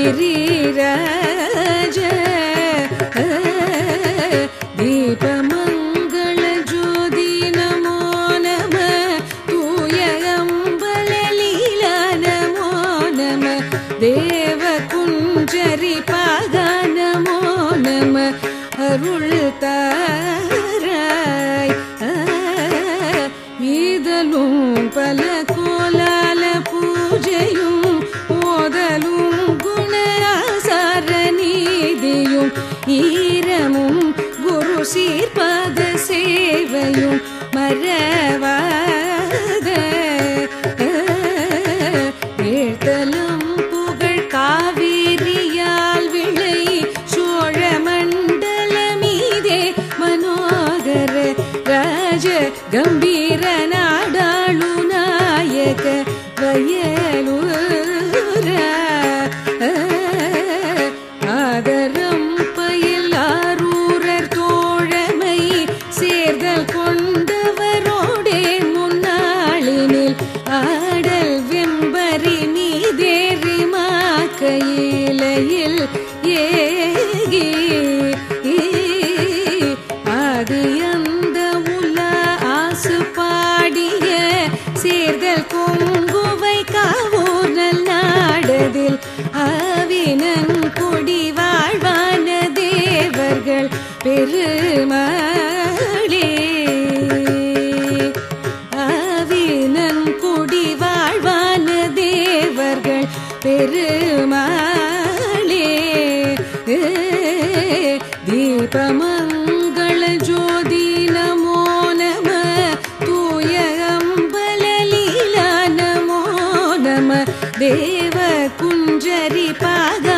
गिरिराज दीपमंगल ज्योति नमो नमः तूय अंबल लीला नमो नमः देव कुंजरी पागा नमो नमः अरुள் தாராய் ஈதலும் பல கோலால பூஜையும் ஓதலும் குண ஆசார நீதியும் ஈரமும் குரு சீர்பாத சேவையும் மறவாத ஏழ்தலம் புகழ் காவிரியால் விளை சோழ மண்டல மீதே மனோகர ராஜ கம்பீர நாடாளு நாயக வயலூர ஆதரம் பயிலாரூரர் தோழமை சேர்தல் கொண்டவரோடே முன்னாளினில் ஆடல் வெம்பரி மீதேறி மாக்கையிலையில் ஏகி ஆதியந்த உல ஆசு பாடிய சேர்தல் கொங்குவை காவூர் நல்லாடதில் ஆவினன் கொடி வாழ்வான தேவர்கள் பெருமாளே ஆவினன் கொடி வாழ்வான தேவர்கள் பெருமாளே दीपमंगल ज्योति नमो नमः तूय अंबल लीला नमो नमः देव कुंजरी पागा